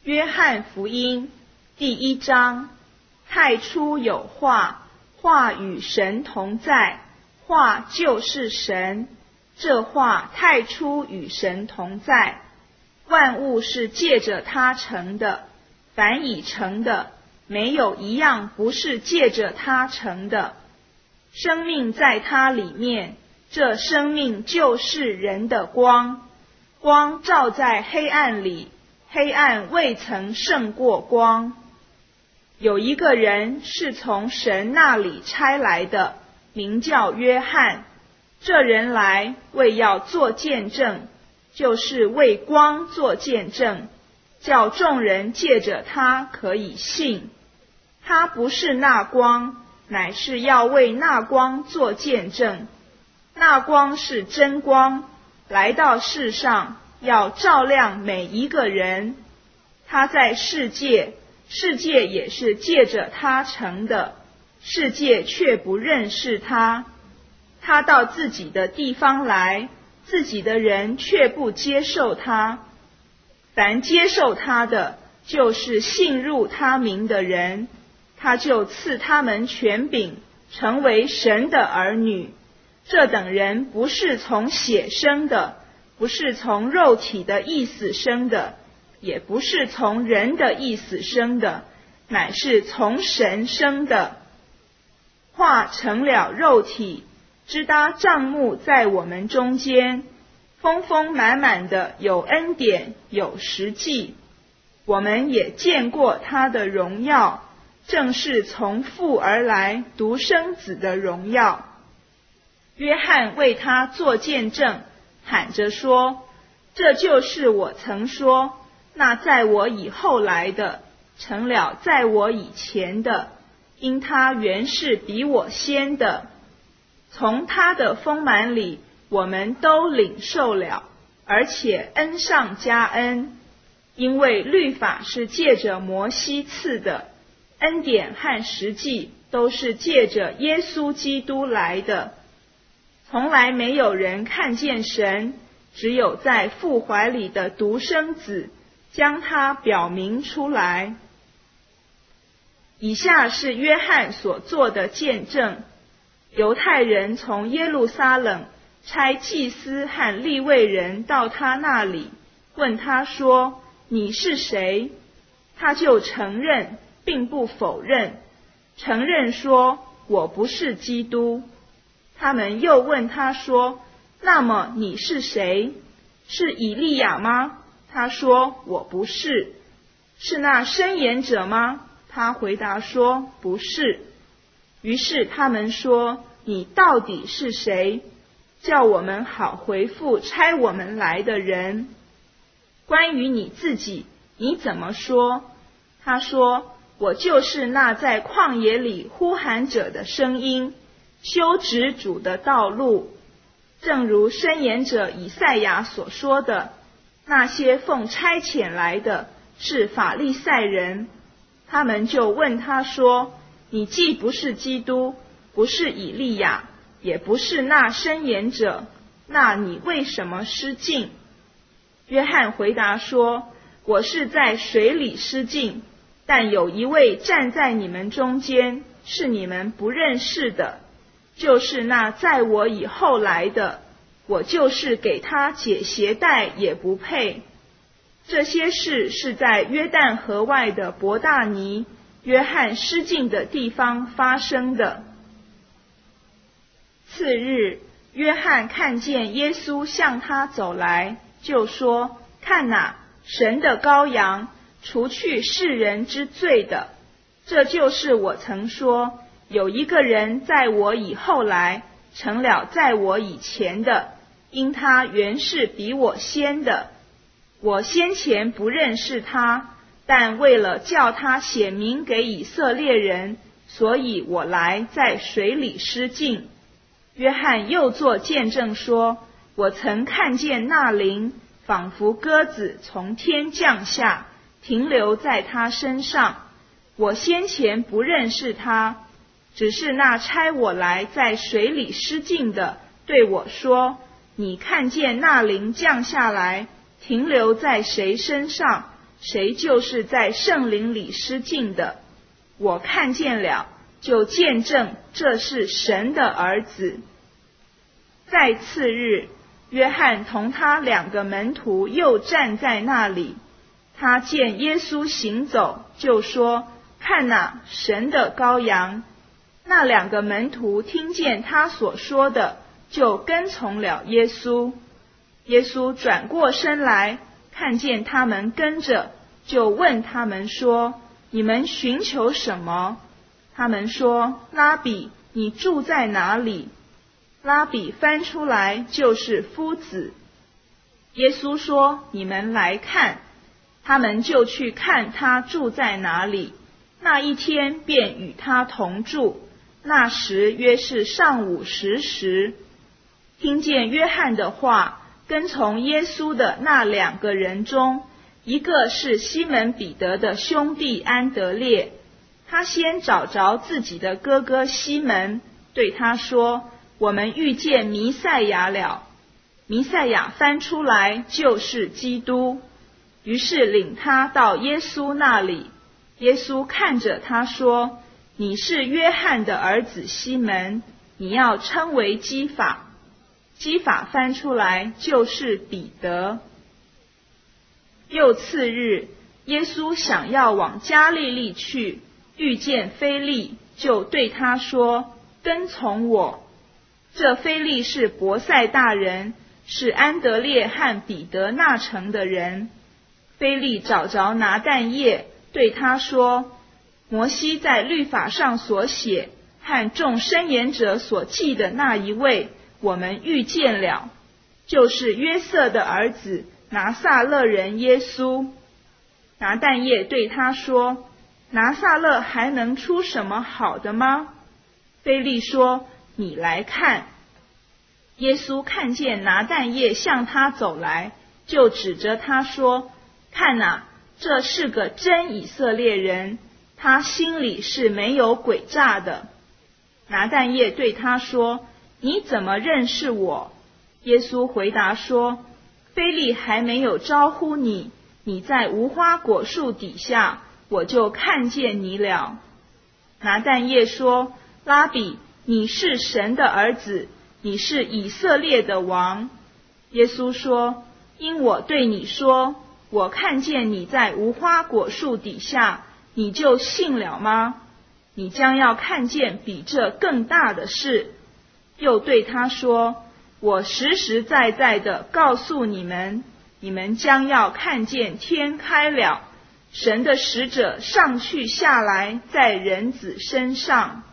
约翰福音第1章，太初有话，话与神同在，话就是神。这话太初与神同在，万物是借着他成的，凡已成的，没有一样不是借着他成的。生命在他里面，这生命就是人的光。光照在黑暗里，黑暗未曾胜过光。有一个人是从神那里差来的，名叫约翰。这人来为要做见证，就是为光做见证，叫众人借着他可以信。他不是那光，乃是要为那光做见证。那光是真光，来到世上，要照亮每一个人。他在世界，世界也是借着他成的，世界却不认识他。他到自己的地方来，自己的人却不接受他。凡接受他的，就是信入他名的人，他就赐他们权柄，成为神的儿女。这等人不是从血生的，不是从肉体的意思生的，也不是从人的意思生的，乃是从神生的。话成了肉体，支搭帐幕在我们中间，丰丰满满的有恩典，有实际。我们也见过他的荣耀，正是从父而来独生子的荣耀。约翰为他做见证，喊着说：这就是我曾说，那在我以后来的，成了在我以前的，因他原是比我先的。从他的丰满里，我们都领受了，而且恩上加恩。因为律法是借着摩西赐的，恩典和实际都是借着耶稣基督来的。从来没有人看见神，只有在父怀里的独生子将他表明出来。以下是约翰所做的见证。犹太人从耶路撒冷差祭司和利未人到他那里，问他说：你是谁？他就承认，并不否认，承认说：我不是基督。他们又问他说：那么你是谁？是以利亚吗？他说：我不是。是那申言者吗？他回答说：不是。于是他们说：你到底是谁？叫我们好回复差我们来的人。关于你自己，你怎么说？他说：我就是那在旷野里呼喊者的声音，修直主的道路。正如申言者以赛亚所说的，那些奉差遣来的是法利赛人。他们就问他说：你既不是基督，不是以利亚，也不是那申言者，那你为什么失敬？约翰回答说：我是在水里失敬，但有一位站在你们中间，是你们不认识的，就是那在我以后来的，我就是给他解鞋带也不配。这些事是在约旦河外的伯大尼，约翰失敬的地方发生的。次日，约翰看见耶稣向他走来，就说：看哪，神的羔羊，除去世人之罪的。这就是我曾说，有一个人在我以后来，成了在我以前的，因他原是比我先的。我先前不认识他，但为了叫他显明给以色列人，所以我来在水里失敬。约翰又作见证说：我曾看见那灵仿佛鸽子从天降下，停留在他身上。我先前不认识他，只是那差我来在水里失敬的对我说：你看见那灵降下来，停留在谁身上， 谁就是在圣灵里施浸的。我看见了，就见证这是神的儿子。在次日，约翰同他2个门徒又站在那里，他见耶稣行走，就说：看哪，神的羔羊。那2个门徒听见他所说的，就跟从了耶稣。耶稣转过身来，看见他们跟着，就问他们说：你们寻求什么？他们说：拉比，你住在哪里？拉比翻出来就是夫子。耶稣说：你们来看。他们就去看他住在哪里。那一天便与他同住。那时约是上午10时。听见约翰的话，跟从耶稣的那2个人中，一个是西门彼得的兄弟安德烈。他先找着自己的哥哥西门，对他说：我们遇见弥赛亚了。弥赛亚翻出来就是基督。于是领他到耶稣那里。耶稣看着他说：你是约翰的儿子西门，你要称为基法。基法翻出来就是彼得。又次日，耶稣想要往加利利去，遇见腓利，就对他说：跟从我。这腓利是伯赛大人，是安德烈和彼得那城的人。腓利找着拿但业，对他说：摩西在律法上所写，和众申言者所记的那一位，我们遇见了，就是约瑟的儿子拿撒勒人耶稣。拿但业对他说：拿撒勒还能出什么好的吗？腓利说：你来看。耶稣看见拿但业向他走来，就指着他说：看哪，这是个真以色列人，他心里是没有诡诈的。拿但业对他说：你怎么认识我？耶稣回答说：腓利还没有招呼你，你在无花果树底下，我就看见你了。拿但业说：拉比，你是神的儿子，你是以色列的王。耶稣说：因我对你说，我看见你在无花果树底下，你就信了吗？你将要看见比这更大的事。又对他说：我实实在在的告诉你们，你们将要看见天开了，神的使者上去下来在人子身上。